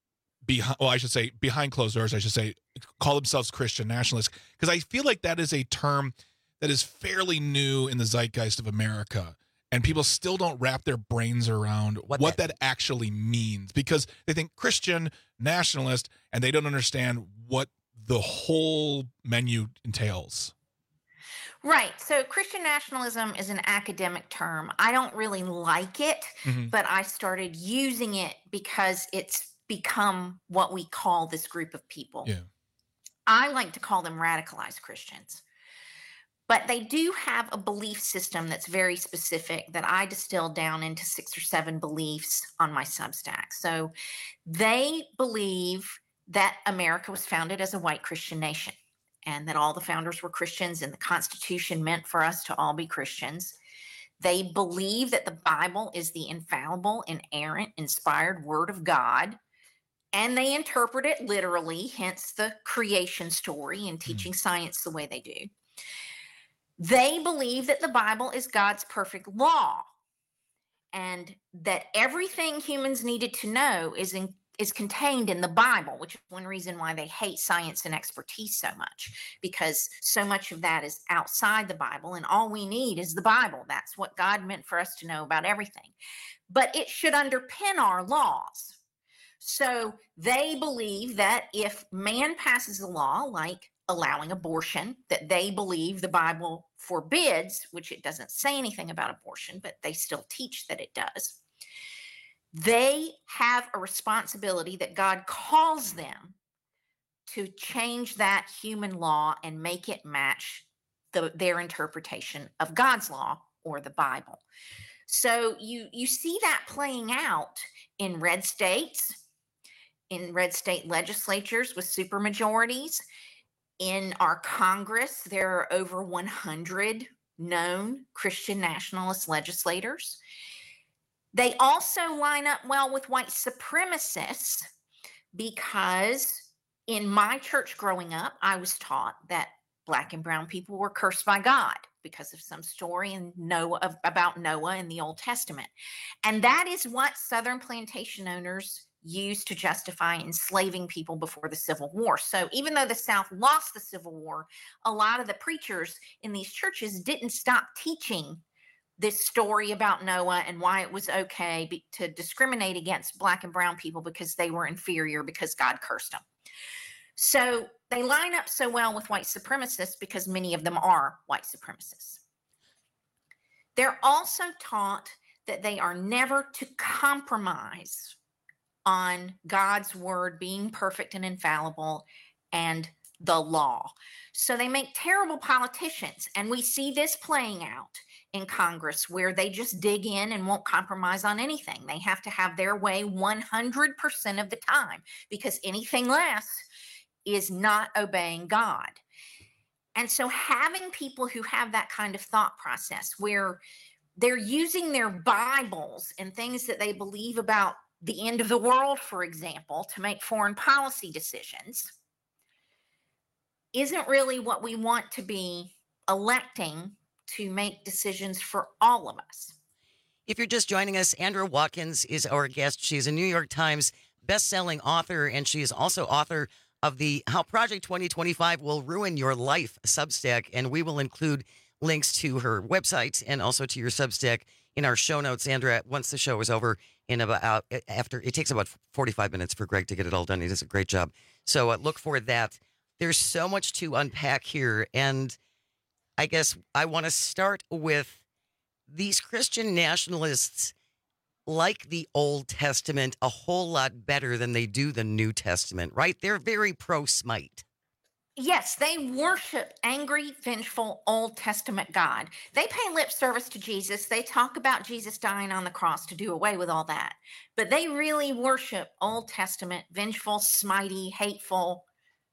behind closed doors, call themselves Christian nationalists? Because I feel like that is a term that is fairly new in the zeitgeist of America, and people still don't wrap their brains around what that actually means, because they think Christian nationalist and they don't understand what the whole menu entails. Right. So Christian nationalism is an academic term. I don't really like it, but I started using it because it's become what we call this group of people. Yeah. I like to call them radicalized Christians. But they do have a belief system that's very specific that I distilled down into 6 or 7 beliefs on my Substack. So they believe that America was founded as a white Christian nation, and that all the founders were Christians, and the Constitution meant for us to all be Christians. They believe that the Bible is the infallible, inerrant, inspired word of God, and they interpret it literally, hence the creation story and teaching science the way they do. They believe that the Bible is God's perfect law, and that everything humans needed to know is contained in the Bible, which is one reason why they hate science and expertise so much, because so much of that is outside the Bible, and all we need is the Bible. That's what God meant for us to know about everything. But it should underpin our laws. So they believe that if man passes a law like allowing abortion, that they believe the Bible forbids, which it doesn't say anything about abortion, but they still teach that it does. They have a responsibility that God calls them to change that human law and make it match their interpretation of God's law or the Bible. So you see that playing out in red states, in red state legislatures with supermajorities. In our Congress, there are over 100 known Christian nationalist legislators. They also line up well with white supremacists, because in my church growing up, I was taught that Black and brown people were cursed by God because of some story about Noah in the Old Testament. And that is what Southern plantation owners used to justify enslaving people before the Civil War. So even though the South lost the Civil War, a lot of the preachers in these churches didn't stop teaching this story about Noah and why it was okay to discriminate against Black and brown people because they were inferior because God cursed them. So they line up so well with white supremacists because many of them are white supremacists. They're also taught that they are never to compromise on God's word being perfect and infallible and the law. So they make terrible politicians. And we see this playing out in Congress, where they just dig in and won't compromise on anything. They have to have their way 100% of the time, because anything less is not obeying God. And so having people who have that kind of thought process, where they're using their Bibles and things that they believe about the end of the world, for example, to make foreign policy decisions, isn't really what we want to be electing to make decisions for all of us. If you're just joining us, Andrea Watkins is our guest. She's a New York Times best-selling author, and she is also author of the How Project 2025 Will Ruin Your Life Substack, and we will include links to her website and also to your Substack in our show notes, Andrea, once the show is over. It takes about 45 minutes for Greg to get it all done. He does a great job. So look for that. There's so much to unpack here, and I guess I want to start with these Christian nationalists like the Old Testament a whole lot better than they do the New Testament, right? They're very pro-smite. Yes, they worship angry, vengeful Old Testament God. They pay lip service to Jesus. They talk about Jesus dying on the cross to do away with all that. But they really worship Old Testament, vengeful, smitey, hateful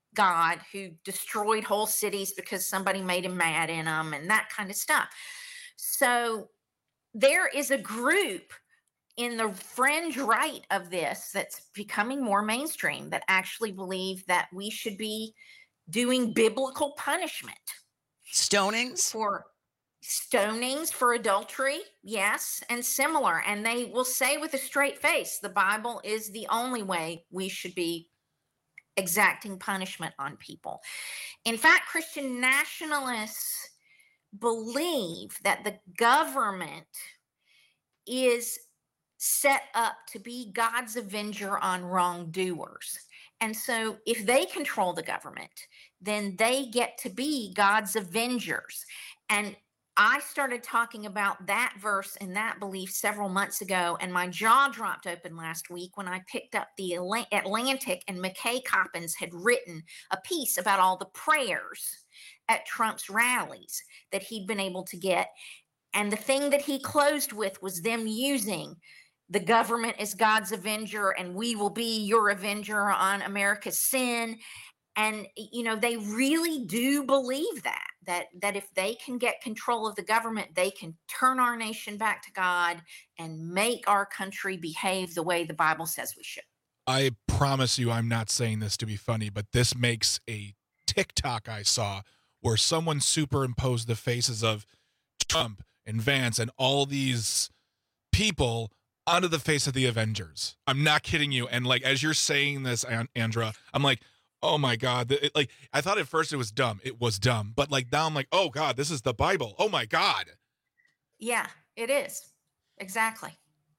God who destroyed whole cities because somebody made him mad in them and that kind of stuff. So there is a group in the fringe right of this that's becoming more mainstream that actually believe that we should be doing biblical punishment. Stonings? For stonings for adultery, yes, and similar. And they will say with a straight face, the Bible is the only way we should be exacting punishment on people. In fact, Christian nationalists believe that the government is set up to be God's avenger on wrongdoers. And so if they control the government, then they get to be God's avengers. And I started talking about that verse and that belief several months ago, and my jaw dropped open last week when I picked up the Atlantic, and McKay Coppins had written a piece about all the prayers at Trump's rallies that he'd been able to get. And the thing that he closed with was them using the government is God's avenger, and we will be your avenger on America's sin. And, you know, they really do believe that if they can get control of the government, they can turn our nation back to God and make our country behave the way the Bible says we should. I promise you I'm not saying this to be funny, but this makes a TikTok I saw where someone superimposed the faces of Trump and Vance and all these people onto the face of the Avengers. I'm not kidding you. And like, as you're saying this, Andra, I'm like, oh my God. Like, I thought at first it was dumb. It was dumb. But like, now I'm like, oh God, this is the Bible. Oh my God. Yeah, it is. Exactly.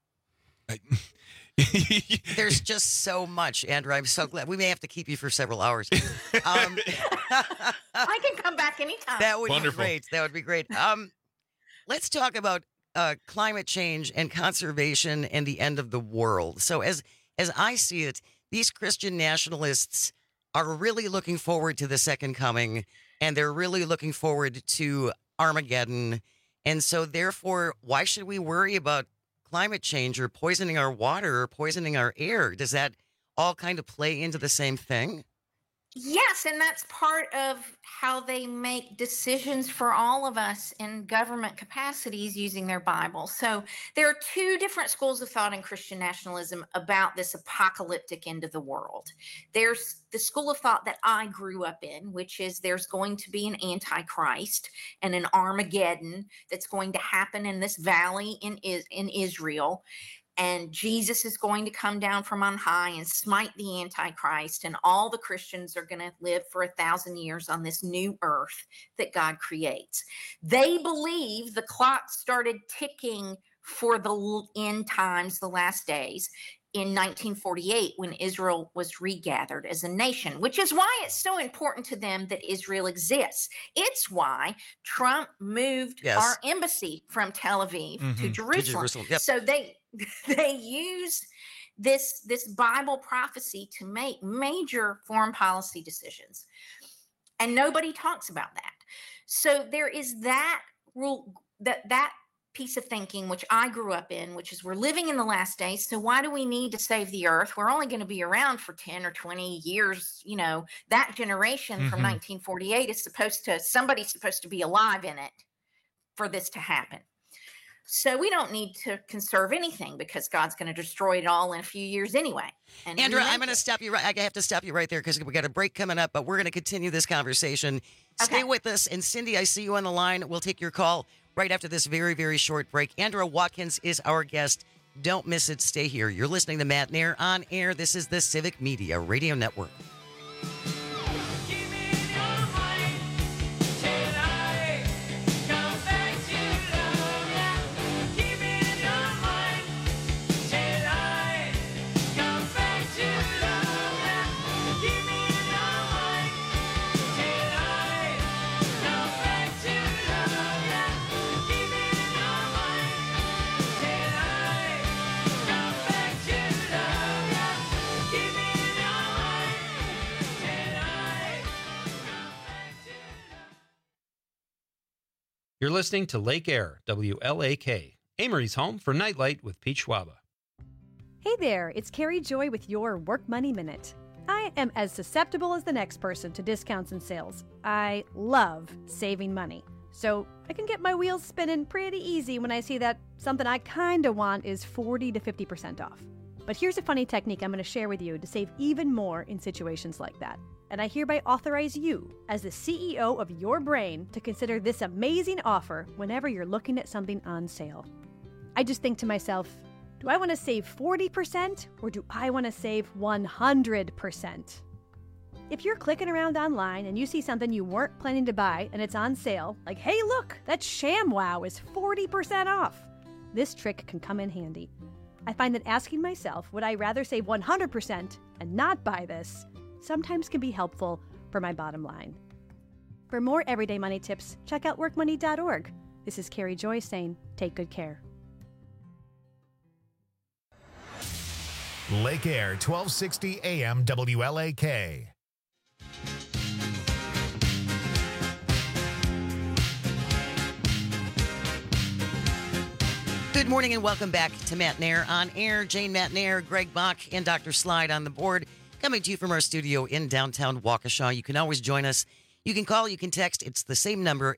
There's just so much, Andra. I'm so glad. We may have to keep you for several hours. I can come back anytime. That would Wonderful. be great. That would be great. Let's talk about climate change and conservation and the end of the world. So as I see it, these Christian nationalists are really looking forward to the second coming, and they're really looking forward to Armageddon. And so therefore, why should we worry about climate change or poisoning our water or poisoning our air? Does that all kind of play into the same thing? Yes, and that's part of how they make decisions for all of us in government capacities using their Bible. So there are two different schools of thought in Christian nationalism about this apocalyptic end of the world. There's the school of thought that I grew up in, which is there's going to be an Antichrist and an Armageddon that's going to happen in this valley in Israel. And Jesus is going to come down from on high and smite the Antichrist, and all the Christians are going to live for 1,000 years on this new earth that God creates. They believe the clock started ticking for the end times, the last days, in 1948 when Israel was regathered as a nation, which is why it's so important to them that Israel exists. It's why Trump moved our embassy from Tel Aviv to Jerusalem. Yep. So they use this Bible prophecy to make major foreign policy decisions. And nobody talks about that. So there is that rule, that piece of thinking, which I grew up in, which is we're living in the last days. So why do we need to save the earth? We're only going to be around for 10 or 20 years. You know, that generation from 1948 is somebody's supposed to be alive in it for this to happen. So we don't need to conserve anything because God's going to destroy it all in a few years anyway. And Andra, I'm going to stop you right. I have to stop you right there because we got a break coming up, but we're going to continue this conversation. Stay with us. And Cindy, I see you on the line. We'll take your call right after this very, very short break. Andra Watkins is our guest. Don't miss it. Stay here. You're listening to Matt Nair on air. This is the Civic Media Radio Network. You're listening to Lake Air, WLAK, Amory's home for Nightlight with Pete Schwaba. Hey there, it's Carrie Joy with your Work Money Minute. I am as susceptible as the next person to discounts and sales. I love saving money. So I can get my wheels spinning pretty easy when I see that something I kinda want is 40 to 50% off. But here's a funny technique I'm going to share with you to save even more in situations like that. And I hereby authorize you, as the CEO of your brain, to consider this amazing offer whenever you're looking at something on sale. I just think to myself, do I want to save 40% or do I want to save 100%? If you're clicking around online and you see something you weren't planning to buy and it's on sale, like, hey, look, that ShamWow is 40% off. This trick can come in handy. I find that asking myself, would I rather save 100% and not buy this, sometimes can be helpful for my bottom line. For more everyday money tips, check out workmoney.org. This is Carrie Joy saying, take good care. Lake Air, 1260 AM WLAK. Good morning and welcome back to Matt Nair on Air. Jane Matt Nair, Greg Bach, and Dr. Slide on the board. Coming to you from our studio in downtown Waukesha. You can always join us. You can call, you can text. It's the same number,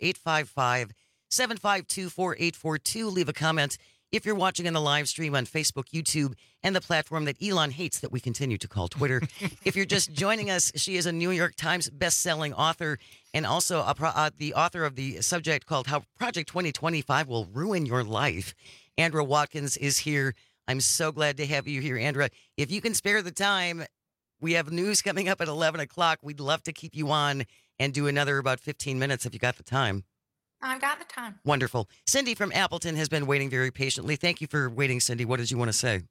855-752-4842. Leave a comment if you're watching on the live stream on Facebook, YouTube, and the platform that Elon hates that we continue to call Twitter. If you're just joining us, she is a New York Times best-selling author and also the author of the subject called How Project 2025 Will Ruin Your Life. Andra Watkins is here. I'm so glad to have you here, Andra. If you can spare the time, we have news coming up at 11 o'clock. We'd love to keep you on and do another about 15 minutes if you got the time. I got the time. Wonderful. Cindy from Appleton has been waiting very patiently. Thank you for waiting, Cindy. What did you want to say?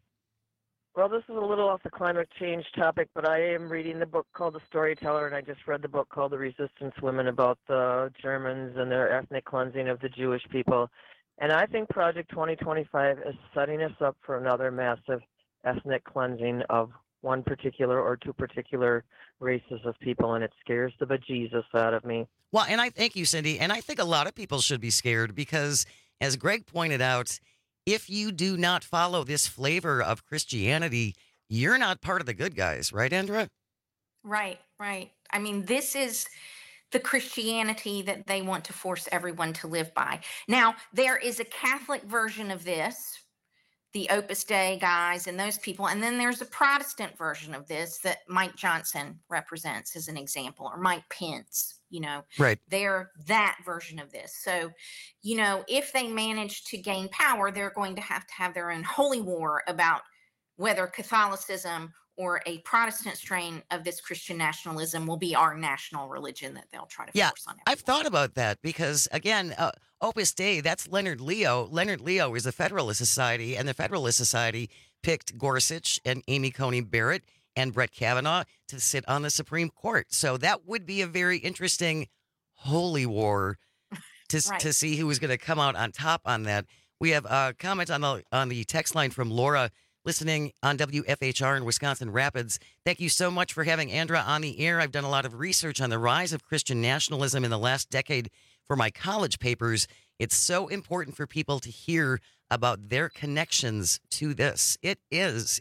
Well, this is a little off the climate change topic, but I am reading the book called The Storyteller, and I just read the book called The Resistance Women about the Germans and their ethnic cleansing of the Jewish people. And I think Project 2025 is setting us up for another massive ethnic cleansing of one particular or two particular races of people, and it scares the bejesus out of me. Well, and I thank you, Cindy. And I think a lot of people should be scared because, as Greg pointed out, if you do not follow this flavor of Christianity, you're not part of the good guys, right, Andra? Right, right. I mean, this is the Christianity that they want to force everyone to live by. Now, there is a Catholic version of this, the Opus Dei guys and those people, and then there's a Protestant version of this that Mike Johnson represents as an example, or Mike Pence, Right. They're that version of this. So, if they manage to gain power, they're going to have their own holy war about whether Catholicism or a Protestant strain of this Christian nationalism will be our national religion that they'll try to force on everyone. I've thought about that because, again, Opus Dei, that's Leonard Leo. Leonard Leo is the Federalist Society, and the Federalist Society picked Gorsuch and Amy Coney Barrett and Brett Kavanaugh to sit on the Supreme Court. So that would be a very interesting holy war to see who is going to come out on top on that. We have a comment on the text line from Laura, listening on WFHR in Wisconsin Rapids. Thank you so much for having Andra on the air. I've done a lot of research on the rise of Christian nationalism in the last decade for my college papers. It's so important for people to hear about their connections to this. It's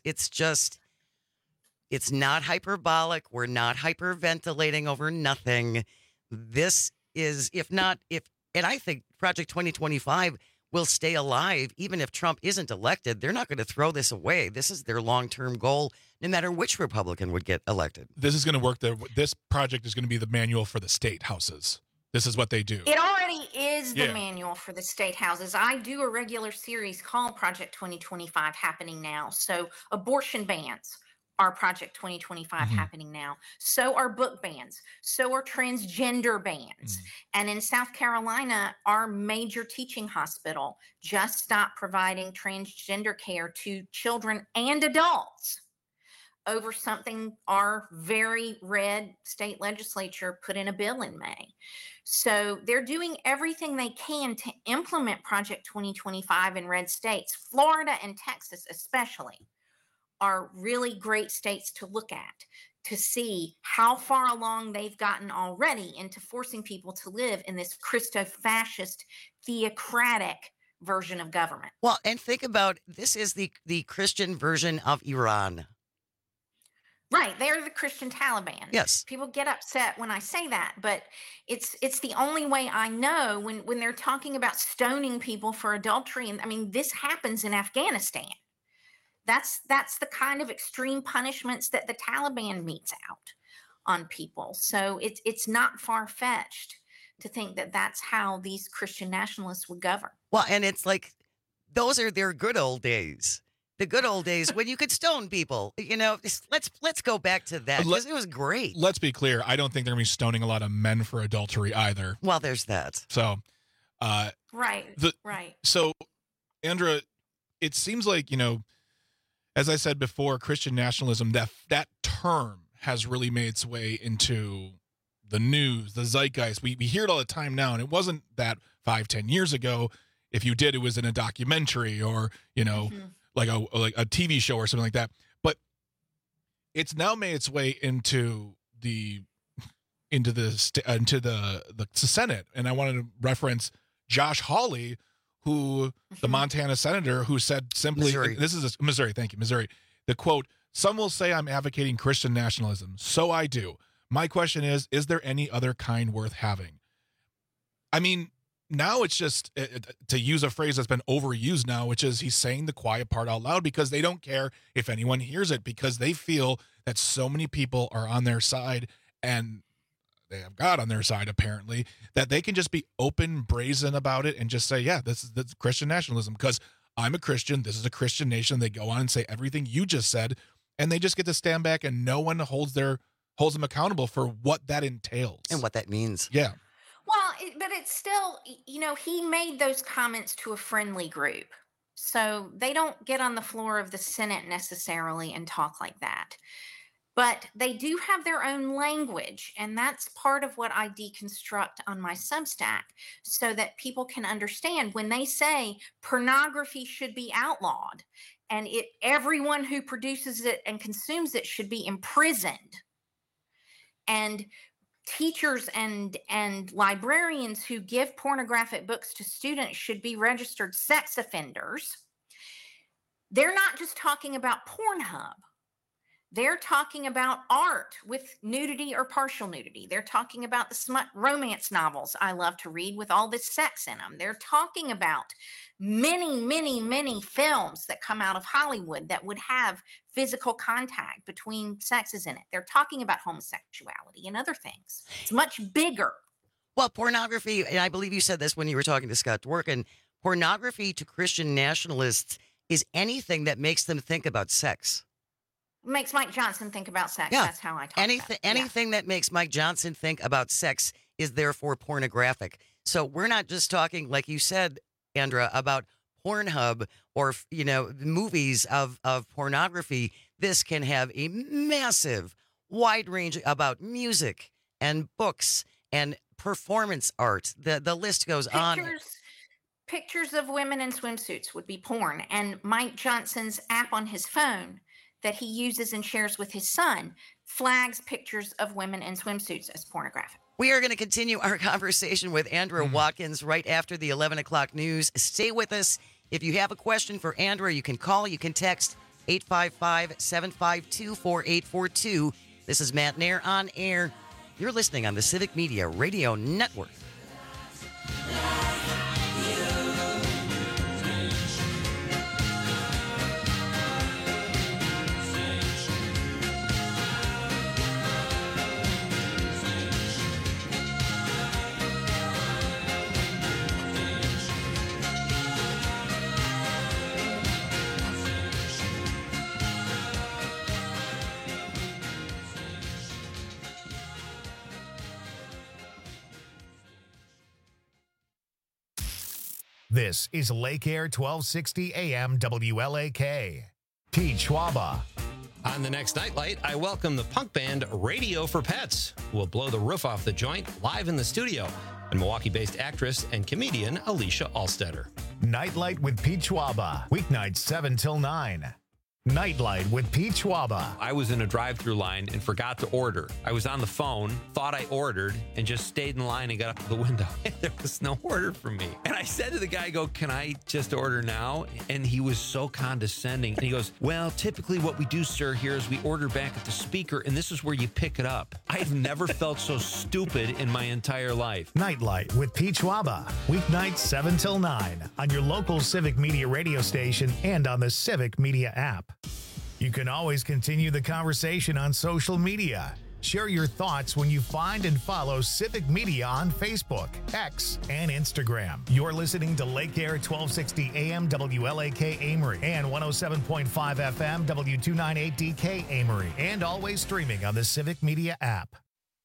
not hyperbolic. We're not hyperventilating over nothing. This is, and I think Project 2025 will stay alive even if Trump isn't elected. They're not going to throw this away. This is their long-term goal, no matter which Republican would get elected. This is going to work. This project is going to be the manual for the state houses. This is what they do. It already is the manual for the state houses. I do a regular series called Project 2025 happening now. So abortion bans are Project 2025 happening now. So are book bans. So are transgender bans. And in South Carolina, our major teaching hospital just stopped providing transgender care to children and adults over something our very red state legislature put in a bill in May. So they're doing everything they can to implement Project 2025 in red states. Florida and Texas especially are really great states to look at to see how far along they've gotten already into forcing people to live in this Christo-fascist, theocratic version of government. Well, and think about, this is the Christian version of Iran. Right, they're the Christian Taliban. Yes. People get upset when I say that, but it's the only way I know when they're talking about stoning people for adultery. And I mean, this happens in Afghanistan. That's the kind of extreme punishments that the Taliban metes out on people. So it's not far-fetched to think that that's how these Christian nationalists would govern. Well, and it's like those are their good old days. The good old days when you could stone people. You know, let's go back to that because it was great. Let's be clear. I don't think they're going to be stoning a lot of men for adultery either. Well, there's that. So, right. Right. So, Andra, it seems like, you know, as I said before, Christian nationalism, that term has really made its way into the news, the zeitgeist. We hear it all the time now, and it wasn't that 5-10 years ago. If you did, it was in a documentary or, you know, like a TV show or something like that. But it's now made its way into the Senate. And I wanted to reference Josh Hawley, who the Montana senator, who said simply, Missouri. this is Missouri. Thank you, Missouri. The quote, "Some will say I'm advocating Christian nationalism. So I do. My question is there any other kind worth having?" I mean, now it's just, to use a phrase that's been overused now, which is he's saying the quiet part out loud because they don't care if anyone hears it, because they feel that so many people are on their side and they have God on their side, apparently, that they can just be open, brazen about it and just say, yeah, that's Christian nationalism because I'm a Christian. This is a Christian nation. They go on and say everything you just said, and they just get to stand back and no one holds them accountable for what that entails. And what that means. Yeah. Well, but it's still, you know, he made those comments to a friendly group. So they don't get on the floor of the Senate necessarily and talk like that. But they do have their own language. And that's part of what I deconstruct on my Substack so that people can understand when they say pornography should be outlawed and everyone who produces it and consumes it should be imprisoned. And teachers and librarians who give pornographic books to students should be registered sex offenders. They're not just talking about Pornhub. They're talking about art with nudity or partial nudity. They're talking about the smut romance novels I love to read with all this sex in them. They're talking about many, many, many films that come out of Hollywood that would have physical contact between sexes in it. They're talking about homosexuality and other things. It's much bigger. Well, pornography, and I believe you said this when you were talking to Scott Dworkin, pornography to Christian nationalists is anything that makes them think about sex. Makes Mike Johnson think about sex. Yeah. That's how I talk Anything that makes Mike Johnson think about sex is therefore pornographic. So we're not just talking, like you said, Andra, about Pornhub or, you know, movies of pornography. This can have a massive, wide range about music and books and performance art. The list goes on. Pictures of women in swimsuits would be porn. And Mike Johnson's app on his phone that he uses and shares with his son flags pictures of women in swimsuits as pornographic. We are going to continue our conversation with Andra Watkins right after the 11 o'clock news. Stay with us. If you have a question for Andra, you can call, you can text 855-752-4842. This is Matt Nair on air. You're listening on the Civic Media Radio Network. This is Lake Air 1260 AM WLAK. Pete Schwaba. On the next Nightlight, I welcome the punk band Radio for Pets, who will blow the roof off the joint live in the studio, and Milwaukee-based actress and comedian Alicia Alstetter. Nightlight with Pete Schwaba. Weeknights 7 till 9. Nightlight with Pete Schwaba. I was in a drive-thru line and forgot to order. I was on the phone, thought I ordered, and just stayed in line and got up to the window. There was no order for me. And I said to the guy, can I just order now? And he was so condescending. And he goes, well, typically what we do, sir, here is we order back at the speaker, and this is where you pick it up. I've never felt so stupid in my entire life. Nightlight with Pete Schwaba. Weeknights 7 till 9 on your local Civic Media radio station and on the Civic Media app. You can always continue the conversation on social media. Share your thoughts when you find and follow Civic Media on Facebook, X, and Instagram. You're listening to Lake Air 1260 AM WLAK Amory and 107.5 FM W298DK Amory, and always streaming on the Civic Media app.